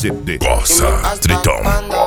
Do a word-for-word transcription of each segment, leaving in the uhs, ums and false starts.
C D. Goza Tritão.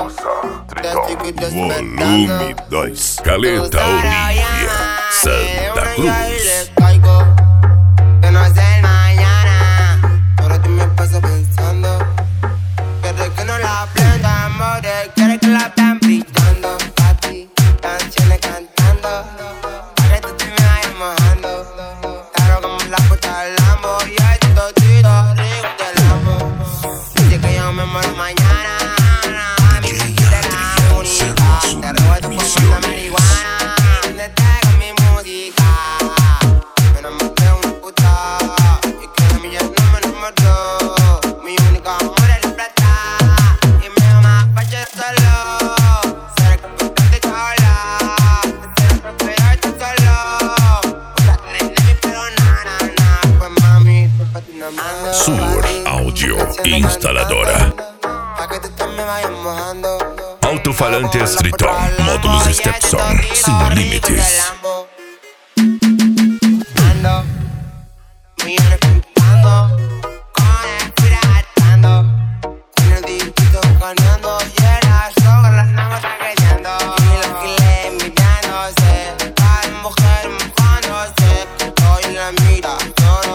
Volume dois. Caleta Olivia, Santa Cruz. Que no es el mañana, ahora tú me pasas pensando. Quiere que no la aprendan, amores, quiere que la estén brillando. Pa' ti, canciones cantando, para que tú te me vayas mojando. Claro como la puta del Lambo, y hay todito rico del Lambo. Dice que yo me muero mañana, a mi vida la única. Te robo tu con la marihuana, donde traigo mi música. Pero me quedo una puta, y que la milla no me enamoró. Mi único amor es la plata, y me ama pa' yo solo. Será que por tanto sola, será que peor solo. Usarle de mí pero na, na, na. Pues mami, tú pa' ti no me ando. Sur Audio Instaladora. Pa' que tú te me vayas mojando. Alto-falantes Tritão. Módulos Stepson. Sin límites. Ando, millones contando, con el cuira gastando. En el disquito caneando, y era soga las navas aquellando. Y los giles envidiándose, cada mujer mojándose. Hoy la mira, solo